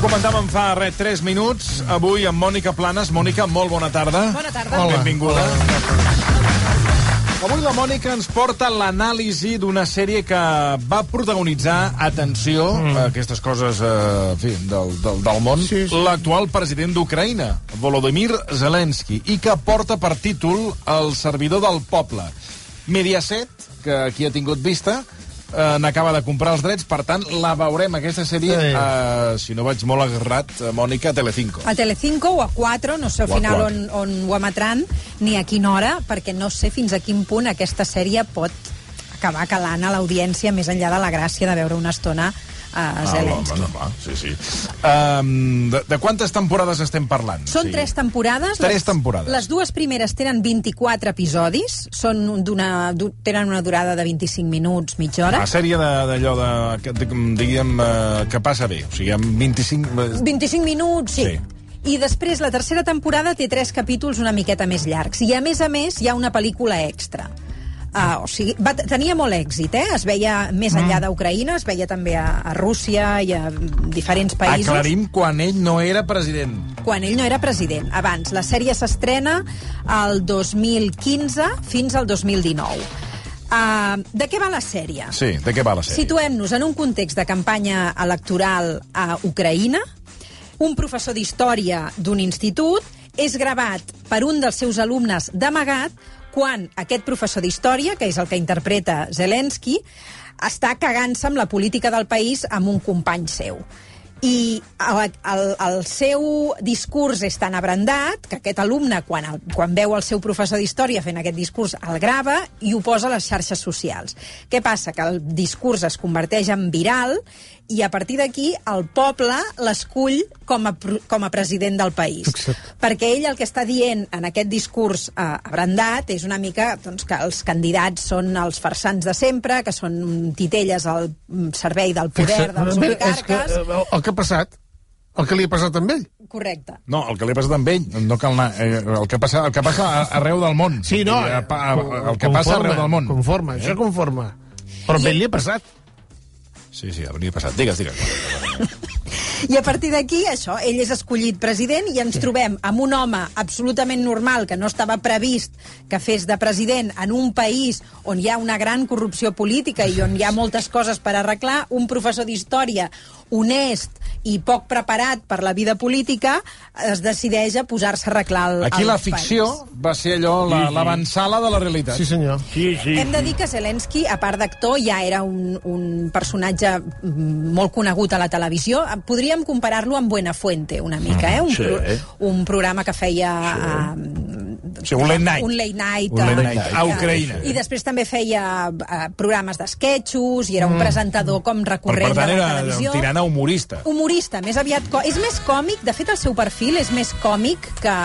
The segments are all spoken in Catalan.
comentàvem fa 3 minuts, avui amb Mònica Planes. Mònica, molt bona tarda. Bona tarda. Hola. Benvinguda. Avui la Mònica ens porta l'anàlisi d'una sèrie que va protagonitzar, atenció, aquestes coses del món, l'actual president d'Ucraïna, Volodymyr Zelensky, i que porta per títol El servidor del poble. Mediaset, que aquí ha tingut vista, n'acaba de comprar els drets, per tant, la veurem, aquesta sèrie, si no vaig molt agarrat, Mònica, a Telecinco. A Telecinco o a 4, no sé al final on ho emetran, ni a quina hora, perquè no sé fins a quin punt aquesta sèrie pot acabar calant a l'audiència, més enllà de la gràcia de veure una estona a Zelensky. Sí. De quantes temporades estem parlant? Són 3 temporades. 3 temporades. Les 2 primeres tenen 24 episodis, tenen una durada de 25 minuts, mitja hora. Una sèrie d'allò diguem, que passa bé, o sigui, amb 25 minuts, sí. I després la tercera temporada té 3 capítols una miqueta més llargs. I a més hi ha una pel·lícula extra. O sigui, tenia molt èxit, es veia més enllà d'Ucraïna, es veia també a Rússia i a diferents països. Aclarim quan ell no era president. Quan ell no era president. Abans, la sèrie s'estrena el 2015 fins al 2019. De què va la sèrie? Sí, de què va la sèrie? Situem-nos en un context de campanya electoral a Ucraïna. Un professor d'història d'un institut és gravat per un dels seus alumnes d'amagat quan aquest professor d'història, que és el que interpreta Zelensky, està cagant-se amb la política del país amb un company seu. I el seu discurs és tan abrandat que aquest alumne, quan veu el seu professor d'història fent aquest discurs, el grava i ho posa a les xarxes socials. Què passa? Que el discurs es converteix en viral i a partir d'aquí el poble l'escull com a president del país. Exacte. Perquè ell el que està dient en aquest discurs abrandat és una mica que els candidats són els farsants de sempre, que són titelles al servei del poder dels oligarques. El que ha passat, el que li ha passat amb ell. Correcte. No, el que li ha passat amb ell, no cal anar... El que passa arreu del món. Sí, no. El que passa arreu del món. Conforme, això conforme. Però amb ell li ha passat. Sí, li ha passat. Digues. I a partir d'aquí, això, ell és escollit president i ens trobem amb un home absolutament normal que no estava previst que fes de president en un país on hi ha una gran corrupció política i on hi ha moltes coses per arreglar, un professor d'història honest i poc preparat per la vida política es decideix a posar-se a arreglar el Aquí la país. ficció va ser allò, l'avançala de la realitat. Sí, senyor. Sí. Hem de dir que Zelensky, a part d'actor, ja era un personatge molt conegut a la televisió. Podríem comparar-lo amb Buenafuente, una mica, un programa que feia... un late night. Un late night a Ucraïna. I després també feia programes d'esquetxos i era un presentador com recurrent de la televisió. Per tant, era tirant a humorista. Humorista, més aviat... És més còmic, de fet el seu perfil és més còmic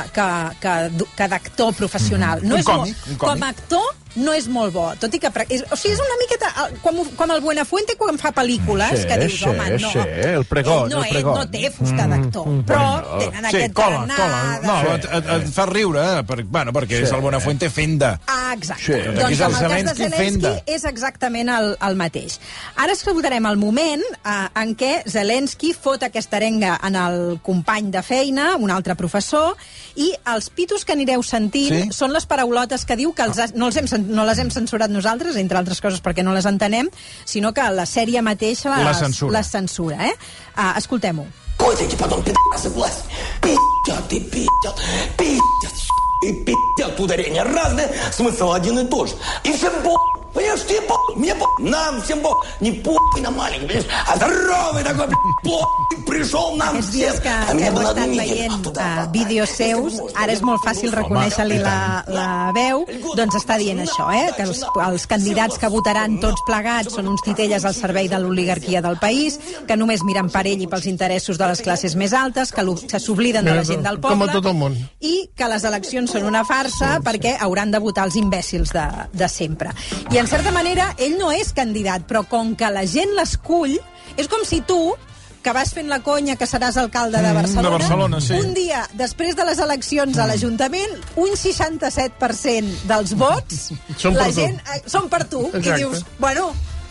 que d'actor professional. Un còmic. Com a actor no és molt bo, tot i que... és una miqueta com el Buenafuente quan fa pel·lícules, que dius, home, no... el pregó. Ell no té fusta d'actor, però tenen aquest tarannà... No, et fa riure, perquè és el Buenafuente fent de... Exacte. Doncs amb el cas de Zelensky és exactament el mateix. Ara escoltarem el moment en què Zelensky fot aquesta arenga en el company de feina, un altre professor, i els pitos que anireu sentint són les paraulotes que diu que no les hem censurat nosaltres, entre altres coses perquè no les entenem, sinó que la sèrie mateixa les censura. Escoltem-ho. Котики потом пи***сы власть. Пи***ят и пи***ят. Пи***ят, и пи***ят. Ударение разное, смысл один и тот же. И всем понимаешь, тебе мне нам всем не на маленький, понимаешь, а здоровый такой, пришел нам всем. Aquests dies que heu estat veient vídeos seus, ara és molt fàcil reconèixer-li la veu, doncs està dient això, que els candidats que votaran tots plegats són uns titelles al servei de l'oligarquia del país, que només miren per ell i pels interessos de les classes més altes, que s'obliden de la gent del poble, com a tot el món, i que les eleccions són una farsa perquè hauran de votar els imbècils de sempre. I en certa manera ell no és candidat, però com que la gent l'escull, és com si tu, que vas fent la conya que seràs alcalde de Barcelona, un dia, després de les eleccions a l'Ajuntament, un 67% dels vots, la gent són per tu. I dius, bueno,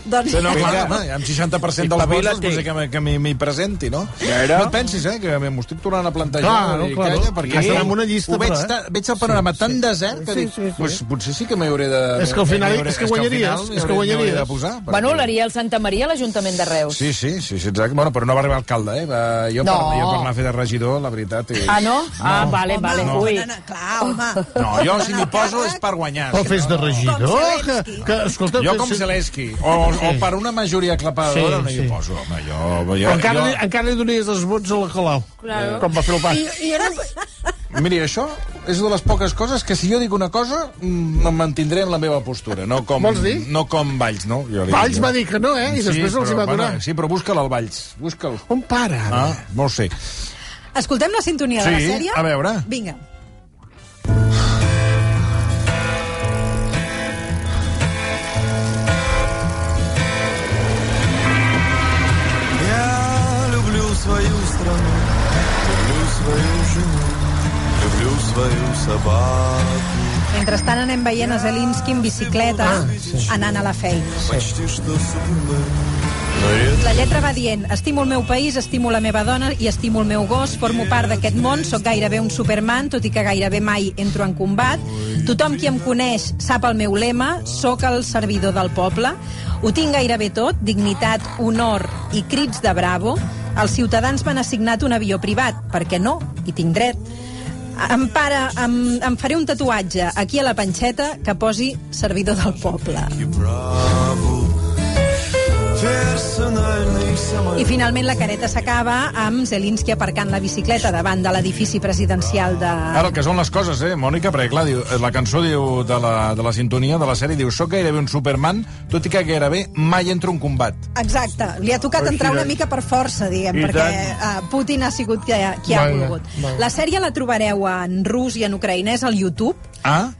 Doncs... No, clar, amb 60% de les vots potser que m'hi presenti, no? No et pensis, que m'ho estic tornant a plantejar. Clar, perquè estarà en una llista, veig el panorama tan desert que dic, potser sí que m'hi hauré de... És que al final és que guanyaries. de posar. Bueno, l'haria el Santa Maria, l'Ajuntament de Reus. Sí, exacte. Bueno, però no va arribar alcalde, Jo per anar a fer de regidor, la veritat... Ah, no? Ah, vale. Ui. Clar, home. No, jo si m'hi poso és per guanyar. O fes de regidor, escolta... Jo com Zelensky, o per una majoria aclaparadora no hi poso, home, Encara li donaries els vots a la Colau, com va fer el pas. Miri, això és una de les poques coses que si jo dic una cosa em mantindré en la meva postura, no com Valls, no? Valls va dir que no, I després els hi va donar. Sí, però busca'l, el Valls, busca'l. On para, ara? No ho sé. Escoltem la sintonia de la sèrie? Sí, a veure. Vinga. Свою страну, люблю свою жену, люблю свою собаку. Mentrestant anem veient a Zelensky en bicicleta anant a la feina. Почти что Супермен. La lletra va dient: estimo el meu país, estimo la meva dona i estimo el meu gos, formo part d'aquest món, sóc gairebé un Superman, tot i que gairebé mai entro en combat. Tothom qui em coneix sap el meu lema, sóc el servidor del poble. Ho tinc gairebé tot, dignitat, honor i crits de bravo. Els ciutadans m'han assignat un avió privat, perquè no, hi tinc dret. Em faré un tatuatge aquí a la panxeta que posi servidor del poble. I finalment la careta s'acaba amb Zelensky aparcant la bicicleta davant de l'edifici presidencial de... Ara, el que són les coses, Mònica? Perquè, clar, la cançó diu de la sintonia de la sèrie diu: soc gairebé un Superman, tot i que gairebé mai entro en combat. Exacte. Li ha tocat entrar una mica per força, diguem, perquè Putin ha sigut qui ha volgut. La sèrie la trobareu en rus i en ucraïnès al YouTube. Ah?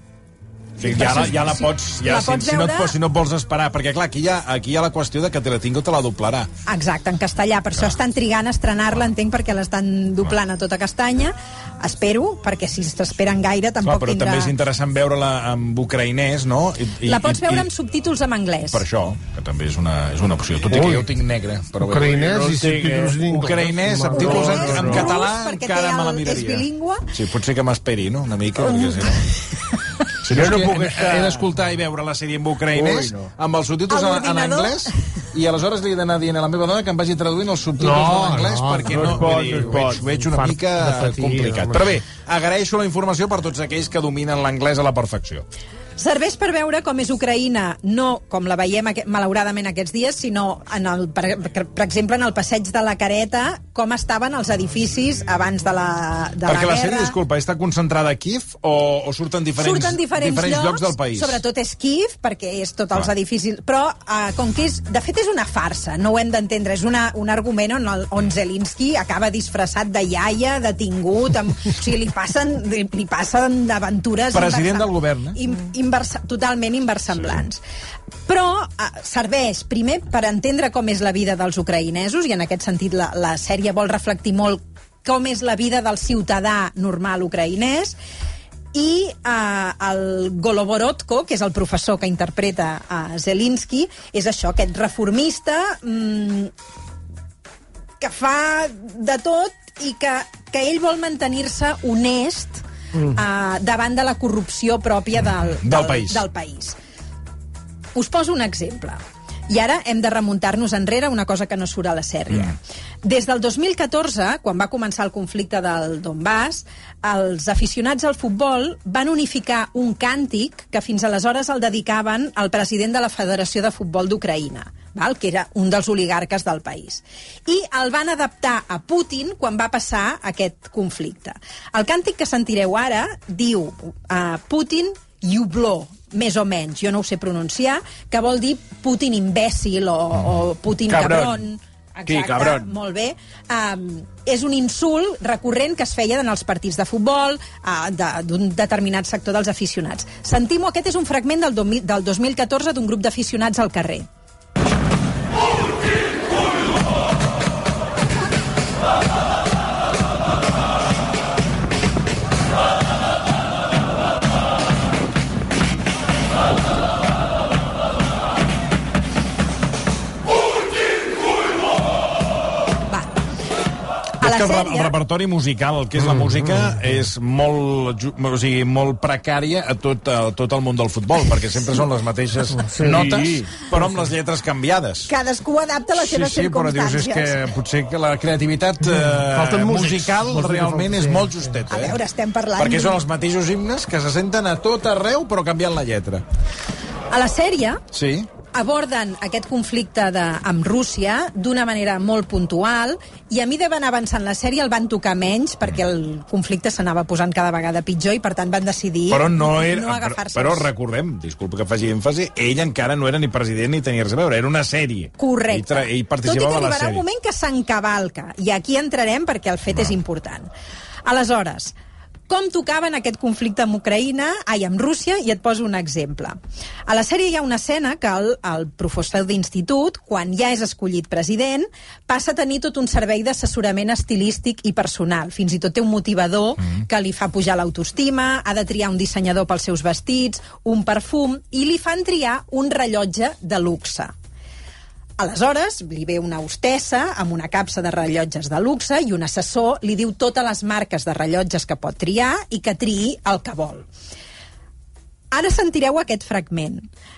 Ja la pots veure... si no et vols esperar, perquè clar, aquí hi ha la qüestió de que Telecinco te la doblarà. Exacte, en castellà, per això estan trigant a estrenar-la, entenc, perquè l'estan doblant a tota castanya. Espero, perquè si s'esperen gaire tampoc però tindrà... també és interessant veure-la en ucraïnès, no? La pots veure amb subtítols en anglès. Per això, que també és una opció. Tot i que jo ho tinc negre. Ucraïnès i subtítols en anglès. Ucraïnès, subtítols en català, encara me la miraria. És bilingüe. Sí, potser que m'esperi, no? Una mica, perquè si no... Si no, he d'escoltar i veure la sèrie en ucraïnès, amb els subtítols en anglès, i aleshores li he d'anar dient a la meva dona que em vagi traduint els subtítols en anglès, perquè ho veig una mica complicat. Però bé, agraeixo la informació per tots aquells que dominen l'anglès a la perfecció. Serveix per veure com és Ucraïna, no com la veiem malauradament aquests dies, sinó, per exemple, en el passeig de la Careta, com estaven els edificis abans de la guerra. Perquè la sèrie, disculpa, està concentrada a Kíev o surten diferents llocs del país? Sobretot és Kíev, perquè és tots els edificis... Però, com que és... De fet, és una farsa, no ho hem d'entendre. És un argument on Zelensky acaba disfressat de iaia, detingut... O sigui, li passen d'aventures... President del govern, totalment inversemblants. Però serveix, primer, per entendre com és la vida dels ucraïnesos, i en aquest sentit la sèrie vol reflectir molt com és la vida del ciutadà normal ucraïnès, i el Goloborodko, que és el professor que interpreta Zelensky, és això, aquest reformista que fa de tot i que ell vol mantenir-se honest davant de la corrupció pròpia del país. Us poso un exemple. I ara hem de remuntar-nos enrere, una cosa que no surt a la sèrie. Des del 2014, quan va començar el conflicte del Donbass, els aficionats al futbol van unificar un càntic que fins aleshores el dedicaven al president de la Federació de Futbol d'Ucraïna, que era un dels oligarques del país. I el van adaptar a Putin quan va passar aquest conflicte. El càntic que sentireu ara diu Putin Yubló, més o menys, jo no ho sé pronunciar, que vol dir Putin imbècil o Putin cabron. Exacte, molt bé. És un insult recurrent que es feia en els partits de futbol d'un determinat sector dels aficionats. Sentim-ho, aquest és un fragment del 2014 d'un grup d'aficionats al carrer. És que el repertori musical, el que és la música, és molt precària a tot el món del futbol, perquè sempre són les mateixes notes, però amb les lletres canviades. Cadascú adapta les seves circumstàncies. Sí, però dius, és que potser que la creativitat musical realment és molt justeta. A veure, estem parlant... Perquè són els mateixos himnes que se senten a tot arreu, però canviant la lletra. A la sèrie... Sí. Aborden aquest conflicte amb Rússia d'una manera molt puntual i a mesura que van avançant la sèrie el van tocar menys perquè el conflicte s'anava posant cada vegada pitjor i per tant van decidir no agafar-se. Però recordem, disculpa que faci èmfasi, ell encara no era ni president ni tenia res a veure, era una sèrie. Correcte. Ell participava a la sèrie. Tot i que arribarà un moment que s'encavalca i aquí entrarem perquè el fet és important. Aleshores, com tocaven aquest conflicte amb amb Rússia, i et poso un exemple. A la sèrie hi ha una escena que el professor d'institut, quan ja és escollit president, passa a tenir tot un servei d'assessorament estilístic i personal. Fins i tot té un motivador que li fa pujar l'autoestima, ha de triar un dissenyador pels seus vestits, un perfum, i li fan triar un rellotge de luxe. Aleshores, li ve una hostessa amb una capsa de rellotges de luxe i un assessor li diu totes les marques de rellotges que pot triar i que triï el que vol. Ara sentireu aquest fragment.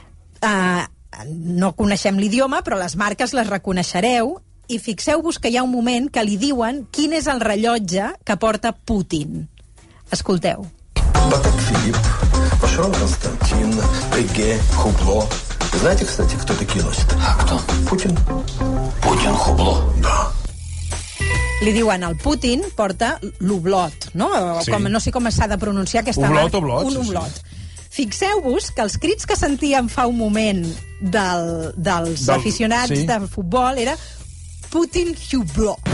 No coneixem l'idioma, però les marques les reconeixereu i fixeu-vos que hi ha un moment que li diuen quin és el rellotge que porta Putin. Escolteu. Patek Philippe, Vacheron Константин, Breguet, Hublot. Знаете, кстати, кто такие носит? А кто? Путин. Путин, Hublot. Да. Li diuen el Putin porta l'Hublot, no? Sí. No sé com s'ha de pronunciar aquesta marca. Un Hublot. Fixeu-vos que els crits que sentíem fa un moment dels aficionats de futbol era Putin Hublot.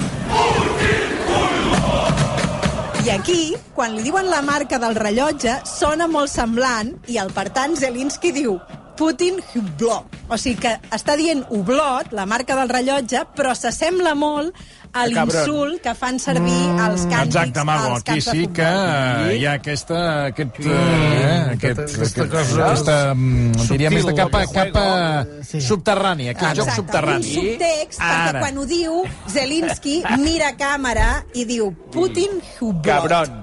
I aquí, quan li diuen la marca del rellotge, sona molt semblant i, per tant, Zelensky diu Putin Hublot. O sigui que està dient Hublot, la marca del rellotge, però s'assembla molt a l'insult que fan servir els càntics. Exacte, Mago, aquí sí que hi ha aquesta diria més de capa subterrània, aquest joc subterrani. Un subtext, perquè quan ho diu, Zelensky mira a càmera i diu Putin Hublot,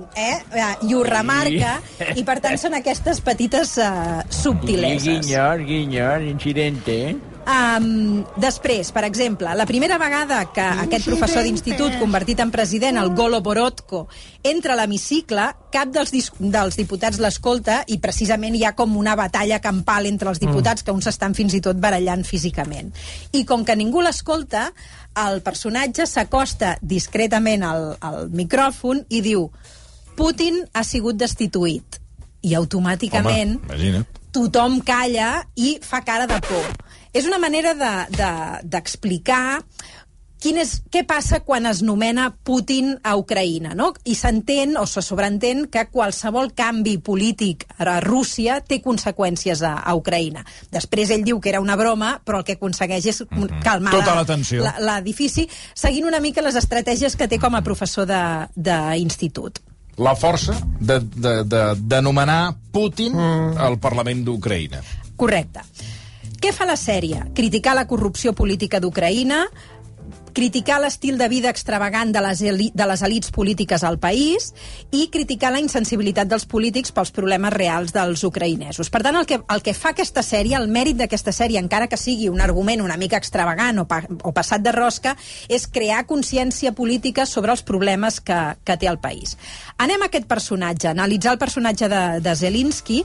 i ho remarca, i per tant són aquestes petites subtileses. Guiño, incidente, Després, per exemple, la primera vegada que aquest professor d'institut convertit en president, el Goloborodko, entra a l'hemicicle, cap dels diputats l'escolta i precisament hi ha com una batalla campal entre els diputats que uns estan fins i tot barallant físicament. I com que ningú l'escolta, el personatge s'acosta discretament al micròfon i diu Putin ha sigut destituït. I automàticament tothom calla i fa cara de por. És una manera d'explicar què passa quan es nomena Putin a Ucraïna, no? I s'entén o se sobreentén que qualsevol canvi polític a Rússia té conseqüències a Ucraïna. Després ell diu que era una broma, però el que aconsegueix és calmar l'edifici, seguint una mica les estratègies que té com a professor d'institut. La força de nomenar Putin al Parlament d'Ucraïna. Correcte. Què fa la sèrie? Criticar la corrupció política d'Ucraïna, criticar l'estil de vida extravagant de les elits polítiques al país i criticar la insensibilitat dels polítics pels problemes reals dels ucraïnesos. Per tant, el que fa aquesta sèrie, el mèrit d'aquesta sèrie, encara que sigui un argument una mica extravagant o passat de rosca, és crear consciència política sobre els problemes que té el país. Anem a aquest personatge, analitzar el personatge de Zelensky.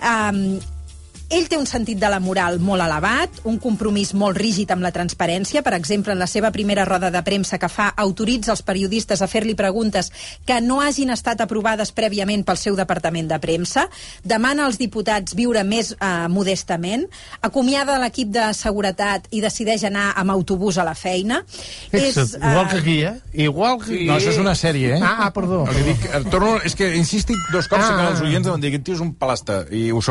Ell té un sentit de la moral molt elevat, un compromís molt rígid amb la transparència. Per exemple, en la seva primera roda de premsa que fa, autoritza els periodistes a fer-li preguntes que no hagin estat aprovades prèviament pel seu departament de premsa, demana als diputats viure més modestament, acomiada l'equip de seguretat i decideix anar amb autobús a la feina. Igual que aquí, Igual que... No, això és una sèrie, perdó. És que he insistit 2 cops que els oients deuen dir que aquest tio és un palasta, i ho soc.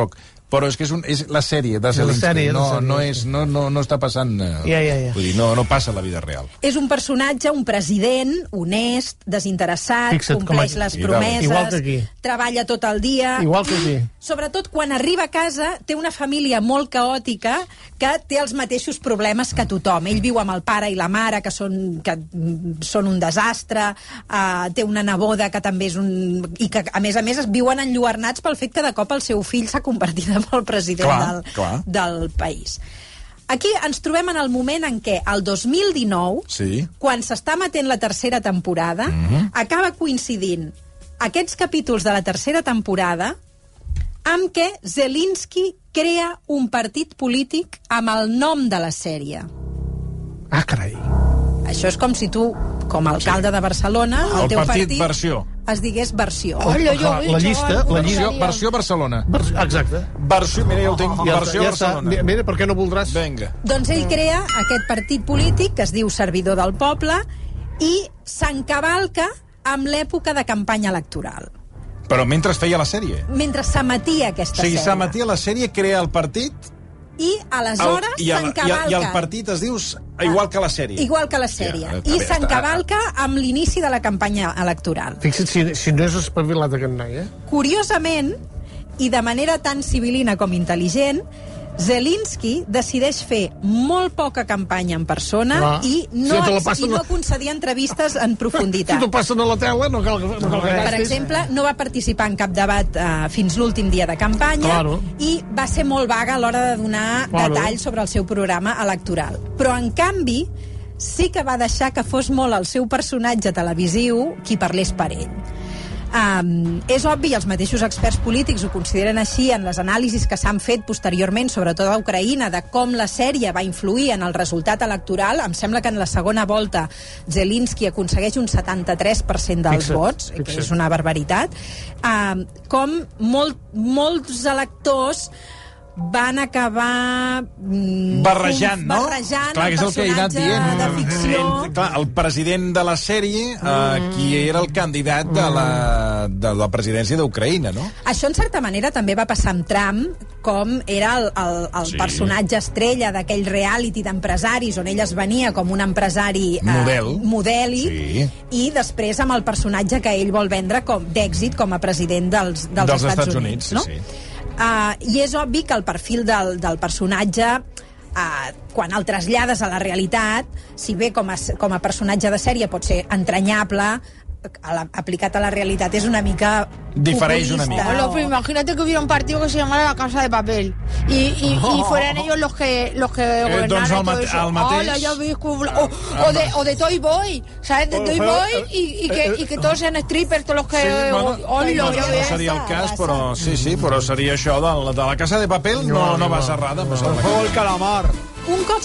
Però és que és la sèrie de Zelensky. No està passant... Vull dir, no passa a la vida real. És un personatge, un president honest, desinteressat, compleix les promeses, treballa tot el dia... Igual que aquí. Sobretot quan arriba a casa té una família molt caòtica que té els mateixos problemes que tothom. Ell viu amb el pare i la mare, que són un desastre, té una neboda que també és un... i que, a més, viuen enlluernats pel fet que de cop el seu fill s'ha convertit en el president del país. Aquí ens trobem en el moment en què el 2019, quan s'està emetent la tercera temporada, acaba coincidint aquests capítols de la tercera temporada amb què Zelensky crea un partit polític amb el nom de la sèrie. Ah, carai. Això és com si tu, com a alcalde de Barcelona, el teu partit Versió. Es digués Versió. La llista... Versió Barcelona. Exacte. Versió, mira, ja ho tinc. Versió Barcelona. Mira, per què no voldràs? Vinga. Doncs ell crea aquest partit polític que es diu Servidor del Poble i s'encavalca amb l'època de campanya electoral. Però mentre feia la sèrie. Mentre s'emetia aquesta sèrie. O sigui, s'emetia la sèrie, crea el partit... I aleshores s'encavalca... I el partit es diu igual que la sèrie. Igual que la sèrie. I s'encavalca amb l'inici de la campanya electoral. Fixa't si no és espavilat aquest noi, Curiosament, i de manera tan civilina com intel·ligent, Zelensky decideix fer molt poca campanya en persona i no concedir entrevistes en profunditat. Si t'ho passen a la tele, no cal Per exemple, no va participar en cap debat fins l'últim dia de campanya i va ser molt vaga a l'hora de donar detalls sobre el seu programa electoral. Però, en canvi, sí que va deixar que fos molt el seu personatge televisiu qui parlés per ell. És obvi, els mateixos experts polítics ho consideren així en les anàlisis que s'han fet posteriorment, sobretot a Ucraïna, de com la sèrie va influir en el resultat electoral. Em sembla que en la segona volta Zelensky aconsegueix un 73% dels vots, que és una barbaritat. Com molts electors van acabar barrejant clar, el personatge de ficció. Clar, el president de la sèrie, qui era el candidat de la presidència d'Ucraïna, no? Això, en certa manera, també va passar amb Trump, com era el personatge estrella d'aquell reality d'empresaris, on ell es venia com un empresari modèlic, i després amb el personatge que ell vol vendre d'èxit com a president dels Estats Units. No? I és obvi que el perfil del personatge, quan el trasllades a la realitat, si bé com a personatge de sèrie pot ser entranyable, aplicat a la realidad es una mica difereix una mica. Imagínate que hubiera un partido que se llamara La Casa de Papel y fueran ellos los que gobernaran todo eso. Hola, ya ves, o de Toy Boy, ¿sabes? De Toy Boy y que todos sean strippers, todos los que... No seria el cas, però sí, però seria això de La Casa de Papel, no va serrada. El juego del calamar. Un cop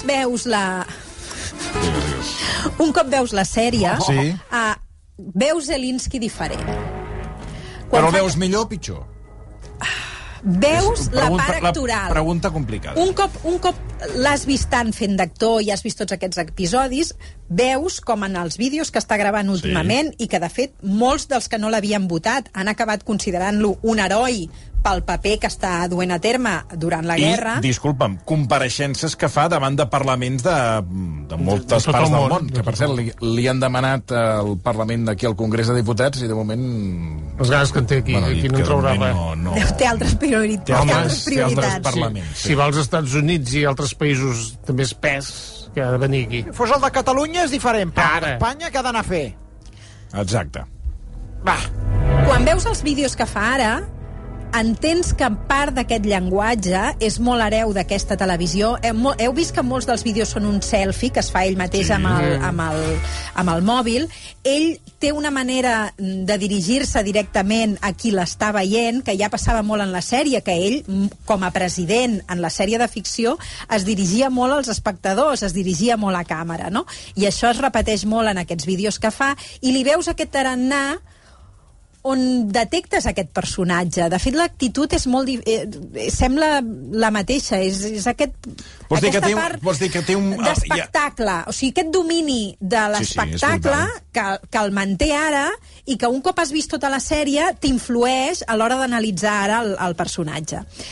veus la sèrie, veus Zelensky diferent. Però el veus millor o pitjor? Veus la part actoral. Pregunta complicada. Un cop l'has vist tant fent d'actor i has vist tots aquests episodis, veus com en els vídeos que està gravant últimament i que, de fet, molts dels que no l'havien votat han acabat considerant-lo un heroi pel paper que està duent a terme durant la guerra. I, disculpa'm, compareixences que fa davant de parlaments de moltes parts del món, que per cert li han demanat al Parlament d'aquí al Congrés de Diputats i de moment... Les ganes que en té aquí, aquí no en traurà res. Té altres prioritats. Si va als Estats Units i altres països de més pes, que ha de venir aquí. Si fos el de Catalunya és diferent, però a Espanya què ha d'anar a fer? Exacte. Va. Quan veus els vídeos que fa ara, entens que part d'aquest llenguatge és molt hereu d'aquesta televisió. Heu vist que molts dels vídeos són un selfie que es fa ell mateix amb el mòbil. Ell té una manera de dirigir-se directament a qui l'està veient, que ja passava molt en la sèrie, que ell, com a president en la sèrie de ficció, es dirigia molt als espectadors, es dirigia molt a càmera, no? I això es repeteix molt en aquests vídeos que fa, i li veus aquest tarannà on detectes aquest personatge. De fet, l'actitud és molt... sembla la mateixa. És aquesta part d'espectacle. O sigui, aquest domini de l'espectacle que el manté ara i que un cop has vist tota la sèrie t'influeix a l'hora d'analitzar ara el personatge.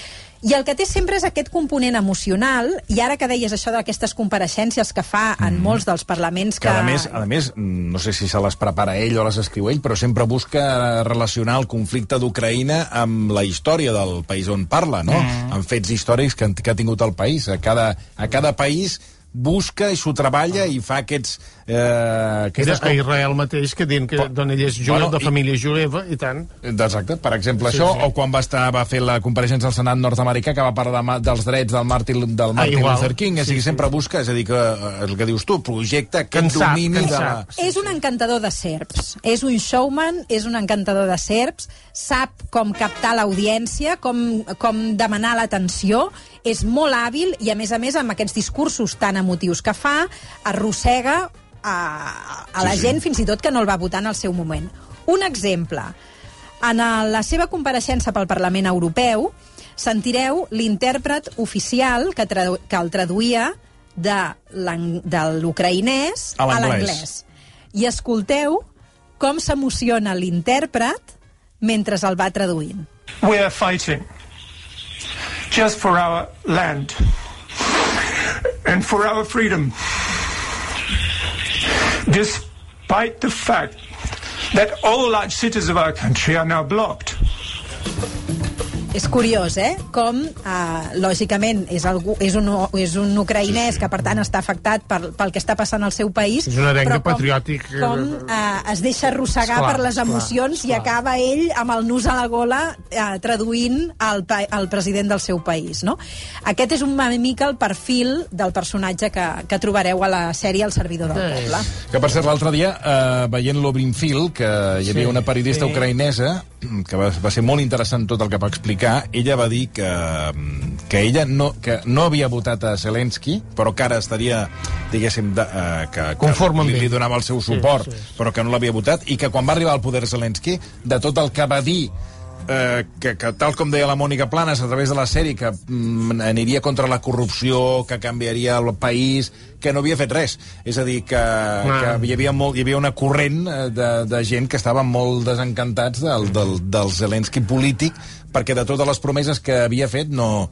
I el que té sempre és aquest component emocional, i ara que deies això d'aquestes compareixences que fa en molts dels parlaments que... A més, no sé si se les prepara ell o les escriu ell, però sempre busca relacionar el conflicte d'Ucraïna amb la història del país on parla, no? Amb fets històrics que ha tingut el país. A cada país busca i s'ho treballa i fa aquests... A Israel mateix, que diuen que ell és jueu, de família jueva, i tant. Exacte, per exemple, això, o quan va fer la compareixença al Senat nord-americà, que va parlar dels drets del Martin Luther King, sempre busca, és a dir, que el que dius tu, projecta aquest domini de la... És un encantador de serps, és un showman, és un encantador de serps, sap com captar l'audiència, com demanar l'atenció, és molt hàbil i, a més, amb aquests discursos tan emotius que fa, arrossega a la gent, fins i tot que no el va votar en el seu moment. Un exemple. En la seva compareixença pel Parlament Europeu sentireu l'intèrpret oficial que el traduïa de l'ucraïnès a l'anglès. I escolteu com s'emociona l'intèrpret mentre el va traduint. We are fighting just for our land and for our freedom, despite the fact that all large cities of our country are now blocked. És curiós, com, lògicament, és un ucraïnès que, per tant, està afectat pel que està passant al seu país, és un arenga patriòtic. Com es deixa arrossegar per les emocions i acaba ell amb el nus a la gola traduint el president del seu país, no? Aquest és una mica el perfil del personatge que trobareu a la sèrie El servidor del poble. Que, per cert, l'altre dia, veient l'Obrinfield, que hi havia una periodista ucraïnesa, que va ser molt interessant tot el que va explicar, ella va dir que ella no havia votat a Zelensky, però que ara estaria, diguéssim, que li donava el seu suport, però que no l'havia votat, i que quan va arribar al poder Zelensky, de tot el que va dir, que tal com deia la Mònica Planes a través de la sèrie, que aniria contra la corrupció, que canviaria el país, que no havia fet res. És a dir, que hi havia una corrent de gent que estaven molt desencantats del Zelensky polític, perquè de totes les promeses que havia fet no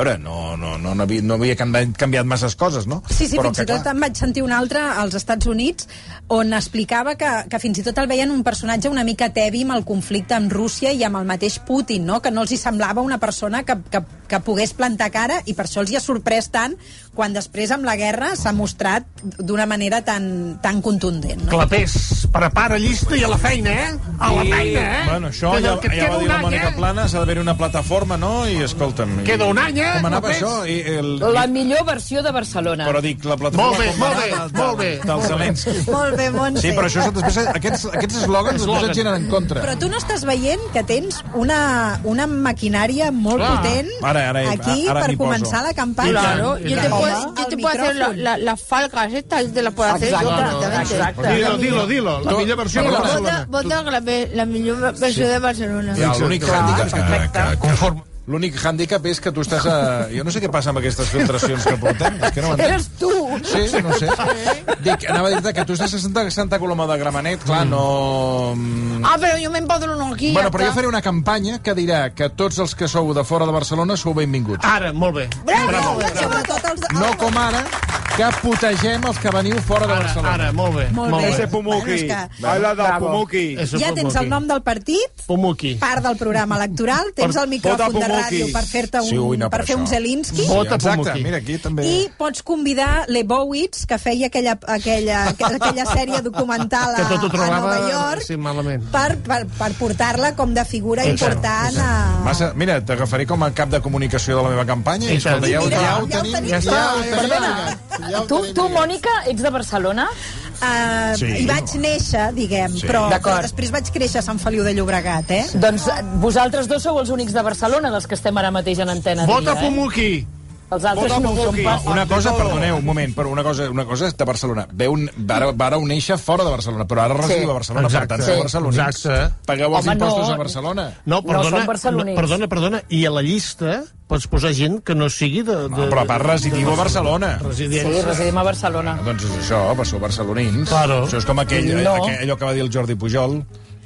havia canviat masses coses, no? Sí, però fins i tot em vaig sentir un altre als Estats Units on explicava que fins i tot el veien un personatge una mica tebi amb el conflicte amb Rússia i amb el mateix Putin, no? Que no els hi semblava una persona que pogués plantar cara, i per això els hi ha sorprès tant quan després amb la guerra s'ha mostrat d'una manera tan contundent, no? Clapés, prepara llista i a la feina, A la feina, Bueno, això ja va dir la Mònica Planes, ha d'haver una plataforma, no? I escolta'm... Queda un any, Com anava això? La millor versió de Barcelona. Però dic, la plataforma... Molt bé. Del Zelensky. Molt bé, Montse. Sí, però això després, aquests eslògans després et giren en contra. Però tu no estàs veient que tens una maquinària molt potent aquí per començar la campanya. Claro, yo te puedo hacer las falcas estas, te las puedo hacer yo perfectamente. Dilo, la millor versió de Barcelona. Vota la millor versió de Barcelona. L'únic hàndicap és que tu estàs Jo no sé què passa amb aquestes filtracions que portem. És que no Eres tu! Sí, no sé. Anava a dir que tu estàs a Santa Coloma de Gramenet, clar, no... Però jo m'empadrono aquí. Bueno, però jo faré una campanya que dirà que tots els que sou de fora de Barcelona sou benvinguts. Ara, molt bé. Bravo! No com ara, que putegem els que veniu fora de Barcelona. Ara, molt bé. Ese Pumuki. Baila del Pumuki. Ja tens el nom del partit, part del programa electoral, tens el micròfon de ràdio per fer un Zelensky. Exacte, mira, aquí també... I pots convidar Lebowitz, que feia aquella sèrie documental a Nova York, per portar-la com de figura important a... Mira, t'agafaré com a cap de comunicació de la meva campanya i escolta, ja ho tenim. Tu, Mònica, ets de Barcelona? Hi vaig néixer, diguem, però després vaig créixer a Sant Feliu de Llobregat, Doncs vosaltres dos sou els únics de Barcelona dels que estem ara mateix en antena. Vota Pumuki! Els altres no ho són pas. Una cosa, perdoneu, un moment, però una cosa és de Barcelona. Vareu néixer fora de Barcelona, però ara residiu a Barcelona, per tant, sou barcelonins. Pagueu els impostos a Barcelona. No, perdona, i a la llista pots posar gent que no sigui de... Però a part residiu a Barcelona. Sí, residim a Barcelona. Doncs és això, sou barcelonins. Claro. Això és com allò que va dir el Jordi Pujol,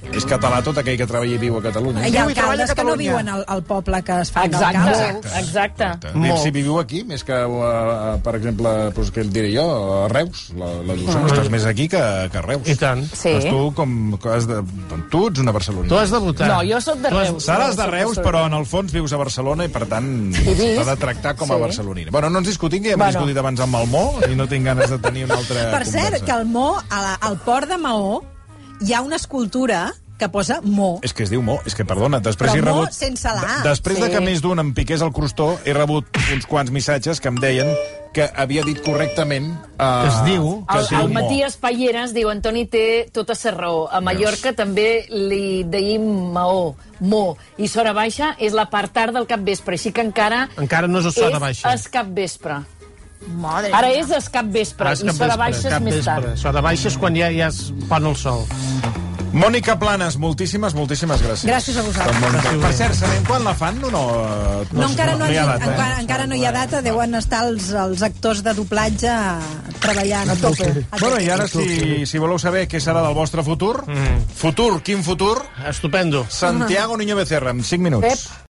És català tot aquell que treballa i viu a Catalunya. Hi ha alcaldes que no viuen al poble que es fan d'alcalde. Exacte. Si viviu aquí, més que, per exemple, què et diré jo, a Reus. La Dulce, estàs més aquí que a Reus. I tant. Sí. Tu ets una barcelonina. Tu has de votar. No, jo sóc de Reus. Seràs de Reus, però en el fons vius a Barcelona i, per tant, t'ha de tractar com a barcelonina. Bueno, no ens discutim, que ja hem discutit abans amb el Mo i no tinc ganes de tenir una altra conversa. Per cert, que al Mo, al port de Maó, hi ha una escultura que posa Mo. És que es diu Mo, és que, perdona, després Però he rebut... Mo sense la A. Després de que més d'un em piqués el crostó, he rebut uns quants missatges que em deien que havia dit correctament... Es diu... El Matías Palleras diu Antoni té tota la raó. A Mallorca també li deim Maó, Mo. I Sora Baixa és la part tard del capvespre, així que encara... Encara no és Sora Baixa. És capvespre. Madre Ara és es capvespre i Sora Baixa és més tard. Sora Baixa és quan ja es pon el sol. Mònica Planes, moltíssimes gràcies. Gràcies a vosaltres. Per cert, sabem quan la fan o no? No, encara no hi ha data. Deuen estar els actors de doblatge treballant a tope. Bueno, i ara, si voleu saber què serà del vostre futur, quin futur? Estupendo. Santiago Niño Becerra, en 5 minuts.